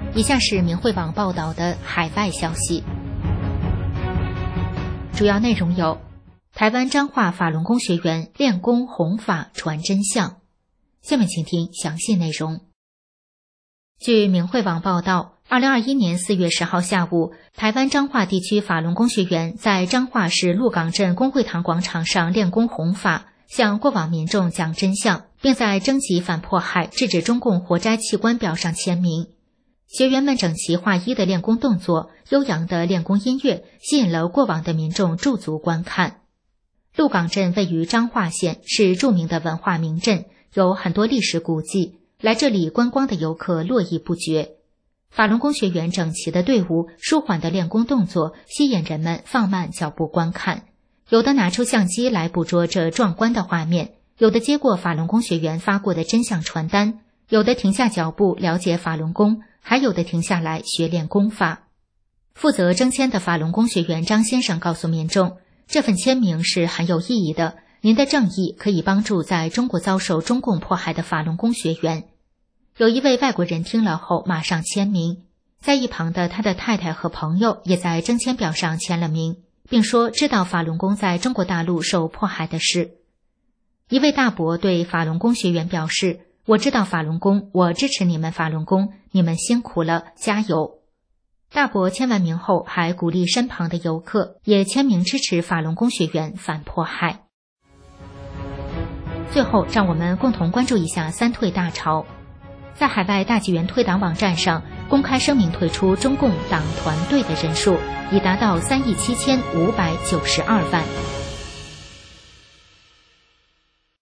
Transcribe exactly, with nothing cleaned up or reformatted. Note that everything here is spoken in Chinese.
以下是明慧网报道的海外消息，主要内容有：台湾彰化法轮功学员练功弘法传真相。下面请听详细内容。据明慧网报道，二零二一年四月十号下午，台湾彰化地区法轮功学员在彰化市鹿港镇公会堂广场上练功弘法，向过往民众讲真相，并在征集反迫害、制止中共活摘器官表上签名。学员们整齐划一的练功动作，悠扬的练功音乐，吸引了过往的民众驻足观看。鹿港镇位于彰化县，是著名的文化名镇，有很多历史古迹，来这里观光的游客络绎不绝。法轮功学员整齐的队伍，舒缓的练功动作，吸引人们放慢脚步观看。有的拿出相机来捕捉这壮观的画面，有的接过法轮功学员发过的真相传单，有的停下脚步了解法轮功，还有的停下来学练功法。负责征签的法轮功学员张先生告诉民众，这份签名是很有意义的，您的正义可以帮助在中国遭受中共迫害的法轮功学员。有一位外国人听了后马上签名，在一旁的他的太太和朋友也在征签表上签了名，并说知道法轮功在中国大陆受迫害的事。一位大伯对法轮功学员表示，我知道法轮功，我支持你们法轮功，你们辛苦了，加油。大伯签完名后还鼓励身旁的游客也签名支持法轮功学员反迫害。最后让我们共同关注一下三退大潮。在海外大纪元退党网站上公开声明退出中共党团队的人数已达到三亿七千五百九十二万。